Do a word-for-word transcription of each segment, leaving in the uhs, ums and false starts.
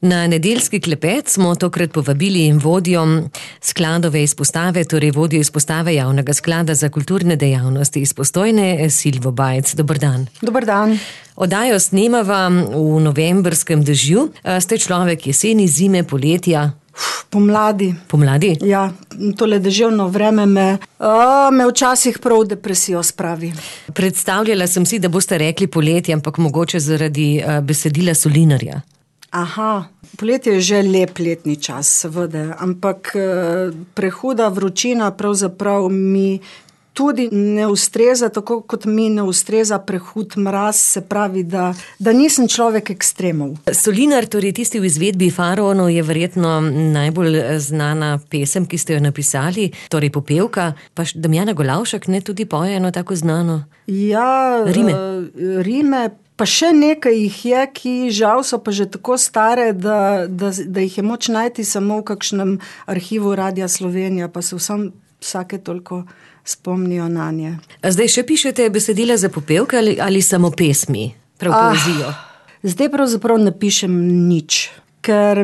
Na nedeljski klepet smo tokrat povabili vodjo skladove izpostave, torej vodjo izpostave Javnega sklada za kulturne dejavnosti iz Postojne, Silvo Bajc. Dober dan. Dober dan. Oddajo snemava v novembrskem dežju. Ste človek jeseni, zime, poletja? Pomladi. Pomladi? Ja, tole deževno vreme me, a, me včasih prav depresijo spravi. Predstavljala sem si, da boste rekli poletje, ampak mogoče zaradi a, besedila Solinarja. Aha, poletje je že lep letni čas, seveda, ampak prehuda vročina pravzaprav mi tudi ne ustreza, tako kot mi ne ustreza prehud mraz, se pravi, da, da nisem človek ekstremov. Solinar, torej tisti v izvedbi Faraonov, je verjetno najbolj znana pesem, ki ste jo napisali, torej popevka, pa Damjana Golavšek ne tudi poje eno tako znano? Ja, Rime. Uh, Rime. Pa še nekaj jih je, ki žal so pa že tako stare, da, da, da jih je moč najti samo v kakšnem arhivu Radia Slovenija, pa se vsem vsake toliko spomnijo na nje. A zdaj še pišete besedila za popevke ali, ali samo pesmi, prav poezijo? Ah, zdaj pravzaprav ne pišem nič, ker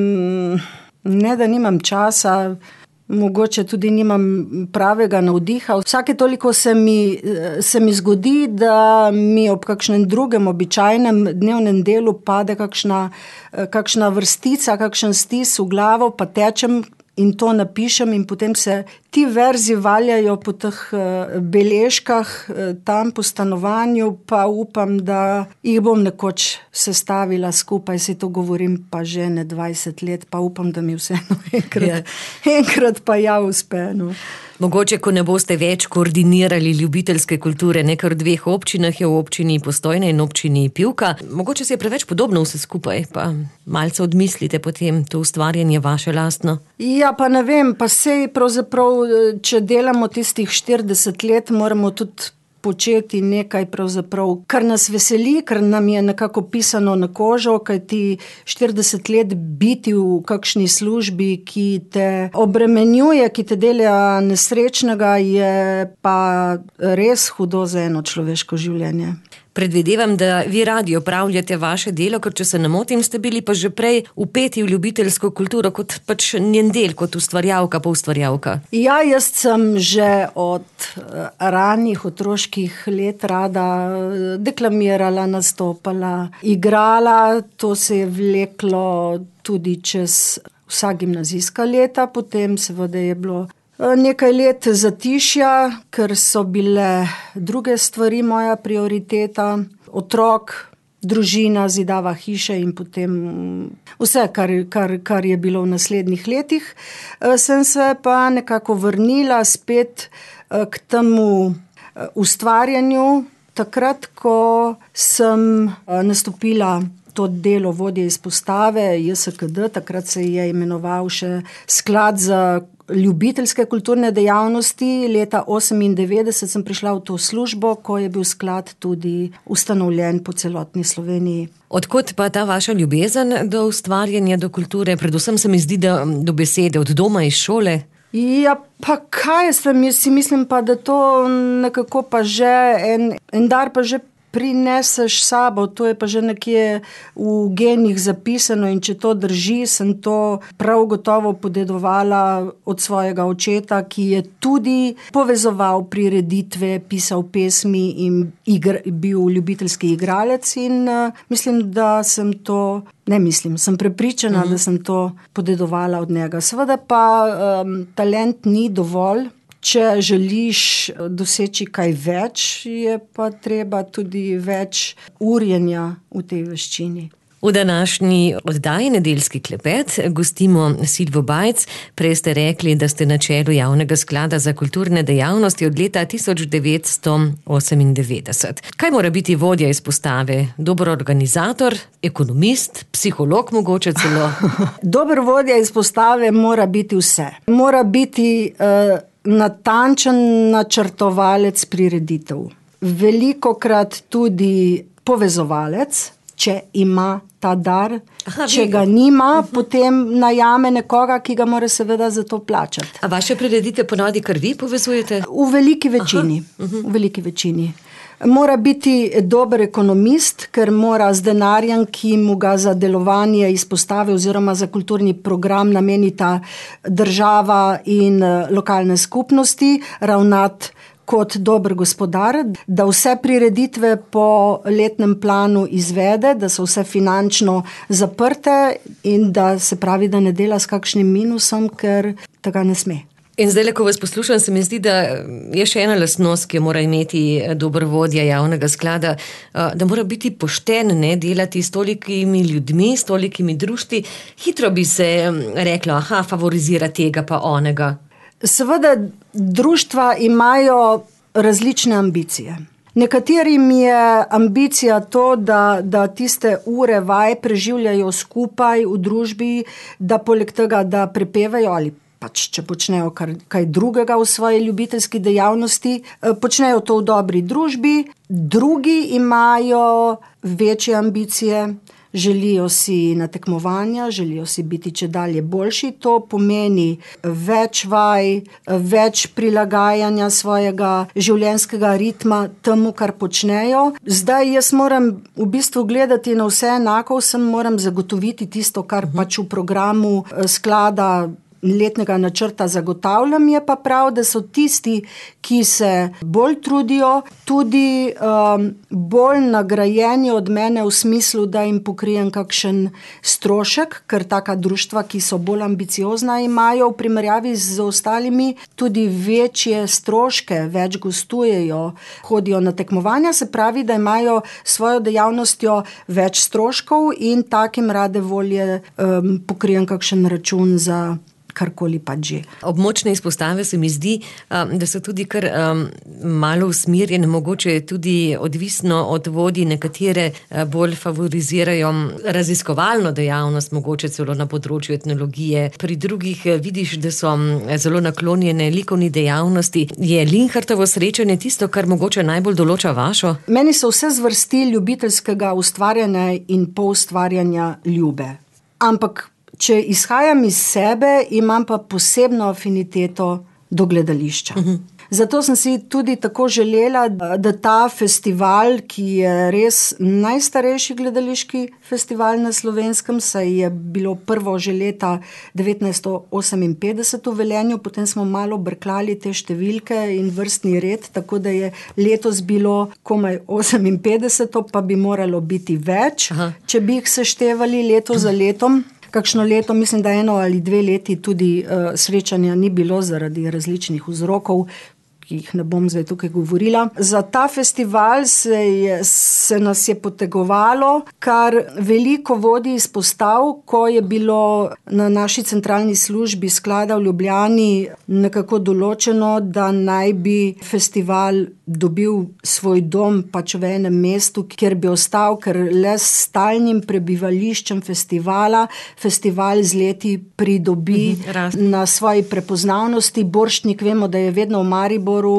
ne, da nimam časa, mogoče tudi nimam pravega navdiha. Vsake toliko se mi, se mi zgodi, da mi ob kakšnem drugem običajnem dnevnem delu pade kakšna, kakšna vrstica, kakšen stis v glavo, pa tečem in to napišem in potem se ti verzi valjajo po teh beležkah tam po stanovanju, pa upam, da jih bom nekoč sestavila skupaj, si to govorim pa že ne dvajset let, pa upam, da mi vseeno enkrat, ja. enkrat pa ja uspe. No. Mogoče, ko ne boste več koordinirali ljubiteljske kulture, nekaj v dveh občinah je v občini Postojne in občini Pivka, mogoče se je preveč podobno vse skupaj, pa malce odmislite potem to ustvarjanje vaše lastno. Ja, pa ne vem, pa sej pravzaprav, če delamo tistih štirideset let, moramo tudi početi nekaj pravzaprav, kar nas veseli, kar nam je nekako pisano na kožo, kaj ti štirideset let biti v kakšni službi, ki te obremenjuje, ki te dela nesrečnega, je pa res hudo za eno človeško življenje. Predvidevam, da vi radi opravljate vaše delo, ker če se ne motim, ste bili pa že prej vpeti v ljubiteljsko kulturo kot pač njen del, kot ustvarjalka pa ustvarjalka. Ja, jaz sem že od ranih otroških let rada deklamirala, nastopala, igrala, to se je vleklo tudi čez vsa gimnazijska leta, potem seveda je bilo nekaj let zatišja, ker so bile druge stvari moja prioriteta, otrok, družina, zidava hiše in potem vse, kar, kar, kar je bilo v naslednjih letih. Sem se pa nekako vrnila spet k temu ustvarjanju, takrat, ko sem nastopila to delo vodje izpostave J S K D, takrat se je imenoval še Sklad za ljubiteljske kulturne dejavnosti. Leta osemindevetdeset sem prišla v to službo, ko je bil sklad tudi ustanovljen po celotni Sloveniji. Odkot pa ta vaša ljubezen do ustvarjanja, do kulture, predvsem se mi zdi, da do besede, od doma, iz šole? Ja, pa kaj sem, jaz si mislim pa, da to nekako pa že en, en dar pa že prineseš sabo, to je pa že nekje v genih zapisano in če to drži, sem to prav gotovo podedovala od svojega očeta, ki je tudi povezoval prireditve, pisal pesmi in igr, bil ljubiteljski igralec in uh, mislim, da sem to, ne mislim, sem prepričana, mm. da sem to podedovala od njega. Seveda pa um, talent ni dovolj. Če želiš doseči kaj več, je pa treba tudi več urjenja v tej veščini. V današnji oddaji Nedeljski klepet gostimo Silvo Bajc. Prej ste rekli, da ste na čelu Javnega sklada za kulturne dejavnosti od leta tisoč devetsto osemindevetdeset. Kaj mora biti vodja izpostave? Dober organizator, ekonomist, psiholog mogoče celo? Dober vodja izpostave mora biti vse. Mora biti uh, natančen načrtovalec prireditev. Velikokrat tudi povezovalec, če ima ta dar. Aha, če ga nima, uh-huh. potem najame nekoga, ki ga mora seveda za to plačati. A vaše prireditve ponavadi kar vi povezujete? V veliki večini. Uh-huh. V veliki večini. Mora biti dober ekonomist, ker mora z denarjem, ki mu ga za delovanje izpostave oziroma za kulturni program namenita država in lokalne skupnosti, ravnati kot dober gospodar, da vse prireditve po letnem planu izvede, da so vse finančno zaprte in da se pravi, da ne dela s kakšnim minusom, ker tega ne sme. In zdaj, ko vas poslušam, se mi zdi, da je še ena lastnost, ki jo mora imeti dober vodja javnega sklada, da mora biti pošten, ne, delati s tolikimi ljudmi, s tolikimi društvi. Hitro bi se reklo, aha, favorizira tega pa onega. Seveda, društva imajo različne ambicije. Nekaterim je ambicija to, da, da tiste ure vaj preživljajo skupaj v družbi, da poleg tega, da prepevajo ali pač, če počnejo kar, kaj drugega v svoji ljubiteljski dejavnosti, počnejo to v dobri družbi. Drugi imajo večje ambicije, želijo si na tekmovanja, želijo si biti čedalje boljši. To pomeni več vaj, več prilagajanja svojega življenjskega ritma temu, kar počnejo. Zdaj jaz moram v bistvu gledati na vse enako, vsem moram zagotoviti tisto, kar pač v programu sklada letnega načrta zagotavljam, je pa prav, da so tisti, ki se bolj trudijo, tudi um, bolj nagrajeni od mene v smislu, da jim pokrijem kakšen strošek, ker taka društva, ki so bolj ambiciozna, imajo v primerjavi z ostalimi tudi večje stroške, več gostujejo, hodijo na tekmovanja, se pravi, da imajo svojo dejavnostjo več stroškov in takim rade volje um, pokrijem kakšen račun za karkoli pa že. Območne izpostave se mi zdi, da so tudi kar um, malo usmerjene, mogoče je tudi odvisno od vodij, nekatere bolj favorizirajo raziskovalno dejavnost, mogoče celo na področju etnologije. Pri drugih vidiš, da so zelo naklonjene likovni dejavnosti. Je Linhartovo srečanje tisto, kar mogoče najbolj določa vašo? Meni so vse zvrsti ljubiteljskega ustvarjanja in poustvarjanja ljube. Ampak če izhajam iz sebe, imam pa posebno afiniteto do gledališča. Uh-huh. Zato sem si tudi tako želela, da ta festival, ki je res najstarejši gledališki festival na Slovenskem, saj je bilo prvo že leta devetnajststo oseminpetdeset v Velenju, potem smo malo brklali te številke in vrstni red, tako da je letos bilo komaj oseminpetdeseto, pa bi moralo biti več, Aha. če bi jih seštevali leto za letom. Kakšno leto, mislim, da eno ali dve leti tudi uh, srečanja ni bilo zaradi različnih vzrokov, ki jih ne bom zdaj tukaj govorila. Za ta festival se, je, se nas je potegovalo kar veliko vodij izpostav, ko je bilo na naši centralni službi sklada v Ljubljani nekako določeno, da naj bi festival dobil svoj dom pač v enem mestu, kjer bi ostal, ker le s stalnim prebivališčem festivala, festival z leti pridobi mhm, na svoji prepoznavnosti. Borštnik, vemo, da je vedno v Mariboru,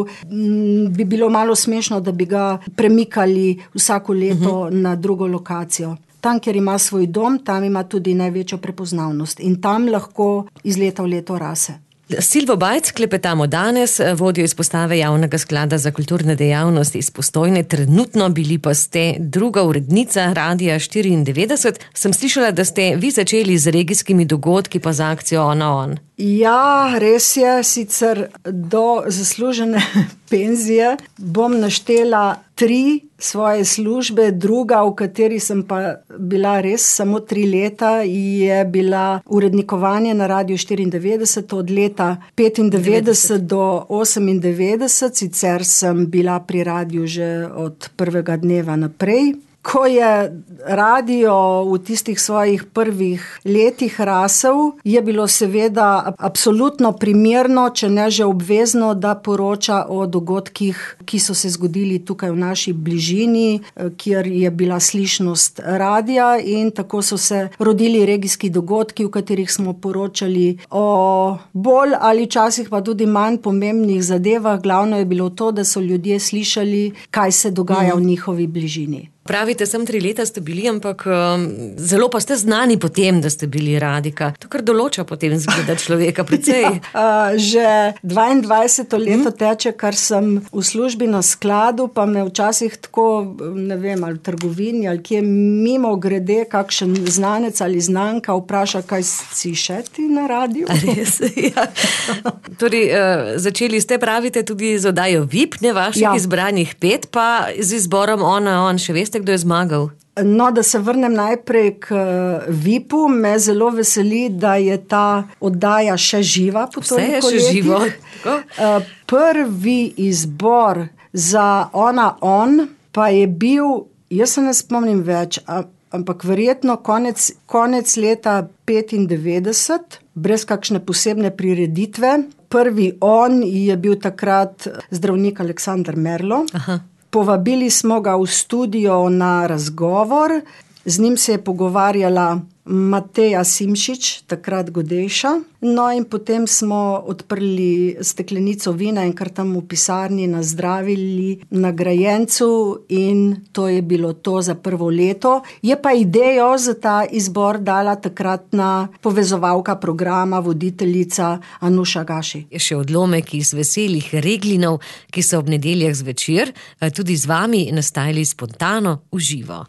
bi bilo malo smešno, da bi ga premikali vsako leto uhum. Na drugo lokacijo. Tam, kjer ima svoj dom, tam ima tudi največjo prepoznavnost in tam lahko iz leta v leto rase. Silvo Bajc klepetamo danes, vodjo izpostave javnega sklada za kulturne dejavnosti iz Postojne, trenutno bili pa ste druga urednica Radia štiriindevetdeset. Sem slišala, da ste vi začeli z regijskimi dogodki pa z akcijo On na On. Ja, res je, sicer do zaslužene penzije bom naštela tri svoje službe, druga, v kateri sem pa bila res samo tri leta, je bila urednikovanje na Radiu štiriindevetdeset od leta petindevetdeset do osemindevetdeset, sicer sem bila pri radiu že od prvega dneva naprej. Ko je radio v tistih svojih prvih letih rasel, je bilo seveda absolutno primerno, če ne že obvezno, da poroča o dogodkih, ki so se zgodili tukaj v naši bližini, kjer je bila slišnost radia in tako so se rodili regijski dogodki, v katerih smo poročali o bolj ali včasih pa tudi manj pomembnih zadevah. Glavno je bilo to, da so ljudje slišali, kaj se dogaja mm. v njihovi bližini. Pravite, sem tri leta ste bili, ampak um, zelo pa ste znani po tem, da ste bili radika. To kar določa potem zgleda človeka precej. Ja, uh, že dvaindvajseto leto teče, kar sem v službi na skladu, pa me včasih tako, ne vem, ali v trgovini, ali kje mimo grede, kakšen znanec ali znanka vpraša, kaj si še ti na radiju. Res, ja. Torej, uh, začeli ste, pravite, tudi z oddajo V I P, ne vaših ja. izbranih pet, pa z izborom Ona, on, še veste, kdo je zmagal? No, da se vrnem najprej k V I P-u, me zelo veseli, da je ta oddaja še živa po toliko letih. Vse je še živo. Prvi izbor za Ona, on pa je bil, jaz se ne spomnim več, ampak verjetno konec, konec leta petindevetdeset, brez kakšne posebne prireditve. Prvi on je bil takrat zdravnik Aleksander Merlo. Aha. Povabili smo ga v studio na razgovor, z njim se je pogovarjala Mateja Simšič, takrat Godejša, no in potem smo odprli steklenico vina in kar tam v pisarni nazdravili nagrajencu in to je bilo to za prvo leto. Je pa idejo za ta izbor dala takratna povezovalka programa, voditeljica Anuša Gaši. Je še odlomek iz veselih Reglinov, ki so ob nedeljah zvečer tudi z vami nastajali spontano v živo.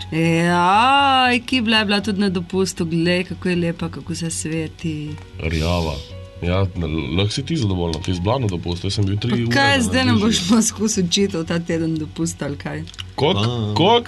Ja, Kibla je bila tudi na dopustu, glej, kako je lepa, kako se sveti. Rjava. Ja, lahko si ti zadovoljna, ti zblano dopust, jaz sem bil tri ure. Kaj, zdaj nam boš poskus učitev ta teden dopust, ali kaj? Kok? Kok?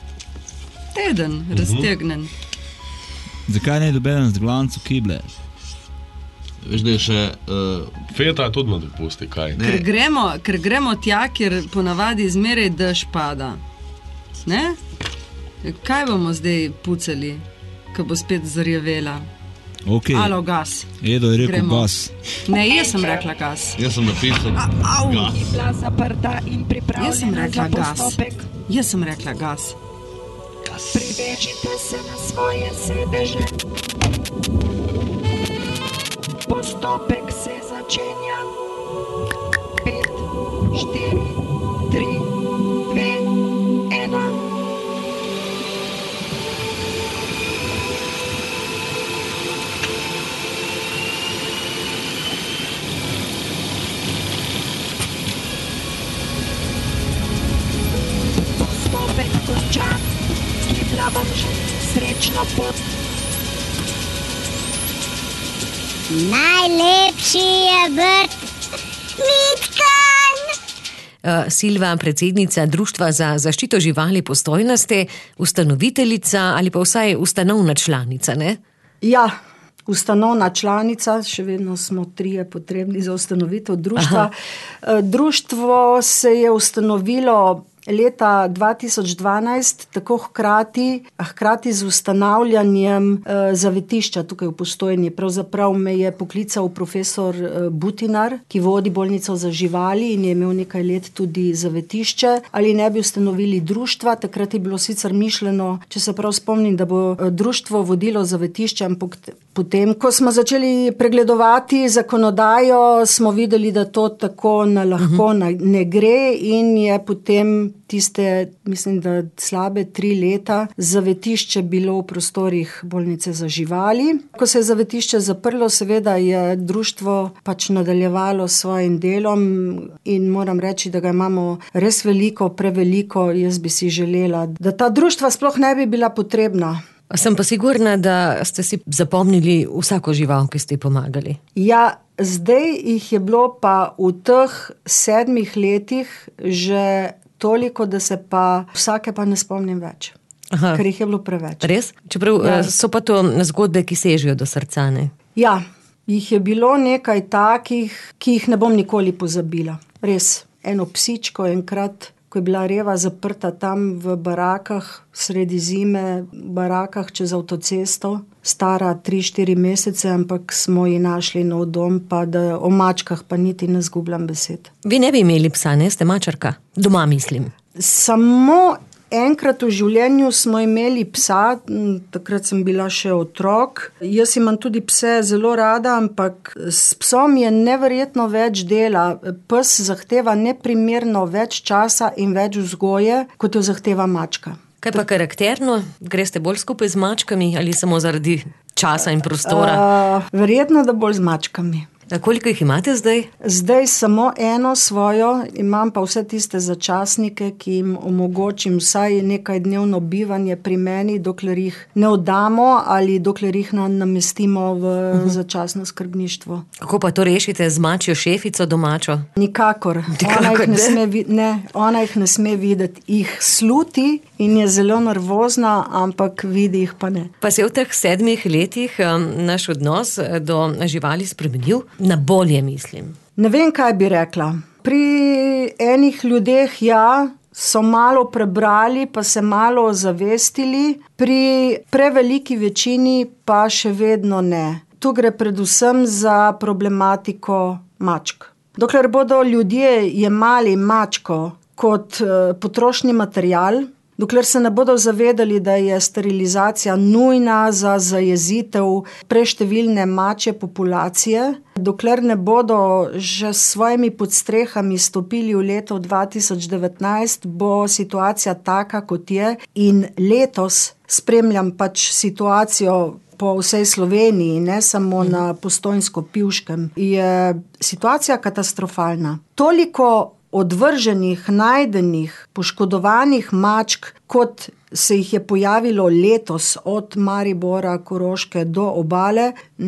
Teden, uh-huh. raztegnen. Zakaj ne dobenem z glancu Kible? Veš, da je še... Uh, feta je tudi na dopusti, kaj? Ker gremo, ker gremo tja, kjer ponavadi zmeraj dež pada. Ne? Kaj bomo zdaj pucali, ko bo spet zarjavela? Ok. Alo, gas. Edo je rekel Gremo. gas. Ne, jaz sem rekla gas. Jaz sem napisal gas. Jaz sem rekla gas. Jaz sem rekla gas. Gas. Privežite se na svoje sedeže. Postopek se začenja. Pet, štiri, tri, dve, ena. Končan, Kibla vam že srečno pot. Najlepši je vrt Mitkan. Uh, Silva, predsednica Društva za zaščito živali Postojna, ste ustanoviteljica ali pa vsaj ustanovna članica, ne? Ja, ustanovna članica, še vedno smo trije potrebni za ustanovitev društva. Aha. Društvo se je ustanovilo leta dva tisoč dvanajst, tako hkrati, hkrati z ustanavljanjem e, zavetišča tukaj v Postojni. Pravzaprav me je poklical profesor e, Butinar, ki vodi bolnico za živali in je imel nekaj let tudi zavetišče. Ali ne bi ustanovili društva, takrat je bilo sicer mišljeno, če se prav spomnim, da bo e, društvo vodilo zavetišče, ampak potem, ko smo začeli pregledovati zakonodajo, smo videli, da to tako na lahko uh-huh. ne gre in je potem tiste, mislim, da slabe tri leta zavetišče bilo v prostorih bolnice za živali. Ko se je zavetišče zaprlo, seveda je društvo pač nadaljevalo s svojim delom in moram reči, da ga imamo res veliko, preveliko. Jaz bi si želela, da ta društva sploh ne bi bila potrebna. Sem pa sigurna, da ste si zapomnili vsako žival, ki ste pomagali. Ja, zdaj jih je bilo pa v teh sedmih letih že toliko, da se pa vsake pa ne spomnim več. Aha. Ker jih je bilo preveč. Res? Čeprav ja. so pa to zgodbe, ki sežejo do srca, ne? Ja, jih je bilo nekaj takih, ki jih ne bom nikoli pozabila. Res, eno psičko enkrat, ko je bila Reva zaprta tam v barakah, sredi zime, v barakah čez avtocesto, stara tri, štiri mesece, ampak smo ji našli nov dom, pa da o mačkah pa niti ne zgubljam besed. Vi ne bi imeli psa, ne? Ste mačarka? Doma, mislim. Samo enkrat v življenju smo imeli psa, takrat sem bila še otrok. Jaz imam tudi pse zelo rada, ampak s psom je neverjetno več dela. Pes zahteva neprimerno več časa in več vzgoje, kot jo zahteva mačka. Kaj pa karakterno? Greste bolj skupaj z mačkami ali samo zaradi časa in prostora? Uh, verjetno, da bolj z mačkami. A koliko jih imate zdaj? Zdaj samo eno svojo, imam pa vse tiste začasnike, ki jim omogočim vsaj nekaj dnevno bivanje pri meni, dokler jih ne oddamo ali dokler jih namestimo v uh-huh. začasno skrbništvo. Kako pa to rešite z mačjo šefico domačo? Nikakor. Nikakor ona, jih ne ne? sme, ne, ona jih ne sme videti. Jih sluti in je zelo nervozna, ampak vidi jih pa ne. Pa se je v teh sedmih letih um, naš odnos do živali spremenil? Na bolje, mislim. Ne vem, kaj bi rekla. Pri enih ljudeh, ja, so malo prebrali, pa se malo zavestili, pri preveliki večini pa še vedno ne. Tu gre predvsem za problematiko mačk. Dokler bodo ljudje jemali mačko kot potrošni material, dokler se ne bodo zavedali, da je sterilizacija nujna za zajezitev preštevilne mačje populacije, dokler ne bodo že s svojimi podstrehami stopili v leto dva tisoč devetnajst, bo situacija taka, kot je, in letos spremljam pač situacijo po vsej Sloveniji, ne samo na Postojnsko-Pivškem, je situacija katastrofalna. Toliko odvrženih, najdenih, poškodovanih mačk, kot se jih je pojavilo letos od Maribora, Koroške do Obale,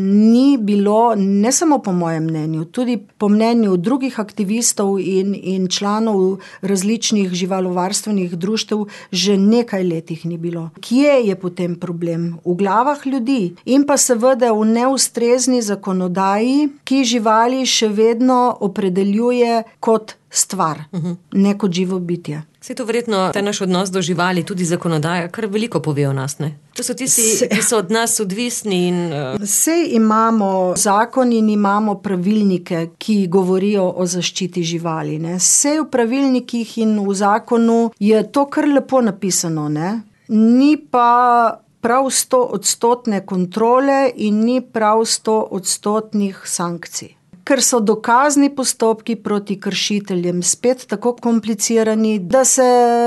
ni bilo, ne samo po mojem mnenju, tudi po mnenju drugih aktivistov in, in članov različnih živalovarstvenih društev, že nekaj letih ni bilo. Kje je potem problem? V glavah ljudi in pa seveda v neustrezni zakonodaji, ki živali še vedno opredeljuje kot stvar, uh-huh. ne kot živo bitje. Se to verjetno, ta naš odnos do živali, tudi zakonodaja, kar veliko pove o nas, ne? To so tisti, ki so od nas odvisni in... Uh... Sej imamo zakon in imamo pravilnike, ki govorijo o zaščiti živali, ne? Sej v pravilnikih in v zakonu je to kar lepo napisano, ne? Ni pa prav sto odstotne kontrole in ni prav sto odstotnih sankcij. Ker so dokazni postopki proti kršiteljem spet tako komplicirani, da se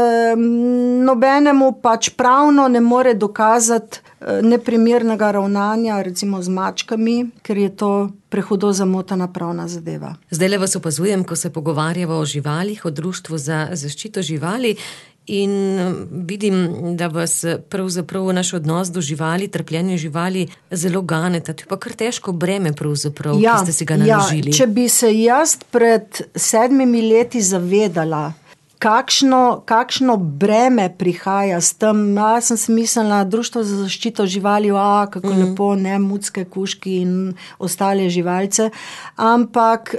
nobenemu pač pravno ne more dokazati neprimernega ravnanja, recimo z mačkami, ker je to prehudo zamotana pravna zadeva. Zdaj le vas opazujem, ko se pogovarjava o živalih, o Društvu za zaščito živali, in vidim, da vas pravzaprav naš odnos do živali, trpljenje živali zelo ganeta. To je pa kar težko breme pravzaprav, ja, ki ste si ga naložili. Ja, če bi se jaz pred sedmimi leti zavedala, kakšno, kakšno breme prihaja s tem, ja, sem si mislila, Društvo za zaščito živali, a, kako mm. lepo, ne, mucke, kužki in ostale živalce, ampak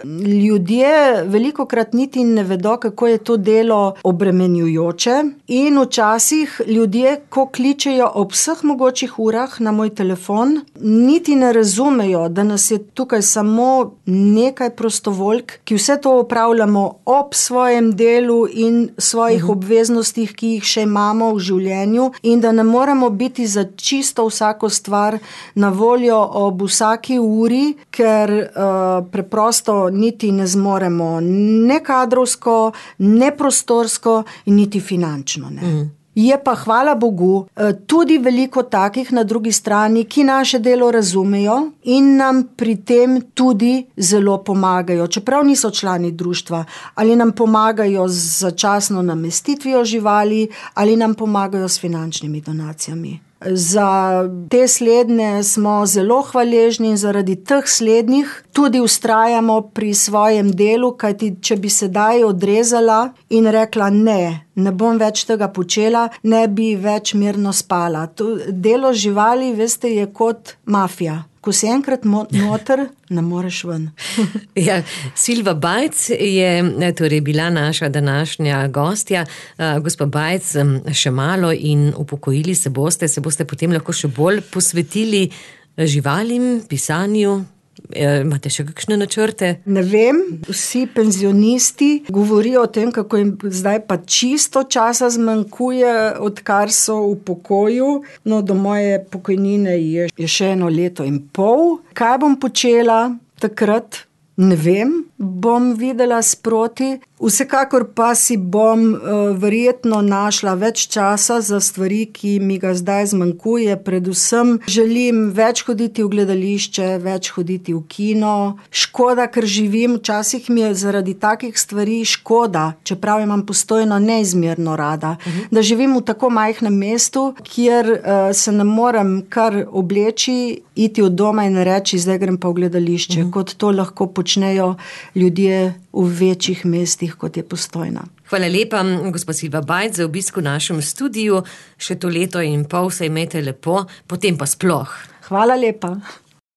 ljudje velikokrat niti ne vedo, kako je to delo obremenjujoče, in včasih ljudje, ko kličejo ob vseh mogočih urah na moj telefon, niti ne razumejo, da nas je tukaj samo nekaj prostovoljk, ki vse to opravljamo ob svojem delu in in svojih uh-huh. obveznostih, ki jih še imamo v življenju, in da ne moremo biti za čisto vsako stvar na voljo ob vsaki uri, ker uh, preprosto niti ne zmoremo ne kadrovsko, ne prostorsko in niti finančno. Ne. Uh-huh. Je pa, hvala Bogu, tudi veliko takih na drugi strani, ki naše delo razumejo in nam pri tem tudi zelo pomagajo, čeprav niso člani društva, ali nam pomagajo z začasno namestitvijo živali, ali nam pomagajo s finančnimi donacijami. Za te slednje smo zelo hvaležni in zaradi teh slednjih tudi vztrajamo pri svojem delu, kajti če bi sedaj odrezala in rekla ne, ne bom več tega počela, ne bi več mirno spala. To delo živali, veste, je kot mafija. Ko si enkrat noter, ne moreš ven. Ja, Silva Bajc je torej bila naša današnja gostja. Gospa Bajc, še malo in upokojili se boste, se boste potem lahko še bolj posvetili živalim, pisanju. Imate še kakšne načrte? Ne vem, vsi penzionisti govorijo o tem, kako jim zdaj pa čisto časa zmanjkuje, odkar so v pokoju. No, do moje pokojnine je še eno leto in pol. Kaj bom počela takrat? Ne vem. bom videla sproti. Vsekakor pa si bom uh, verjetno našla več časa za stvari, ki mi ga zdaj zmanjkuje. Predvsem želim več hoditi v gledališče, več hoditi v kino. Škoda, ker živim, včasih mi je zaradi takih stvari škoda, čeprav imam Postojno neizmerno rada, uh-huh. da živim v tako majhnem mestu, kjer uh, se ne morem kar obleči, iti od doma in reči, zdaj grem pa v gledališče, uh-huh. kot to lahko počnejo ljudje v večjih mestih, kot je Postojna. Hvala lepa, gospa Silva Bajc, za obisk v našem studiu. Še to leto in pol se imejte lepo, potem pa sploh. Hvala lepa.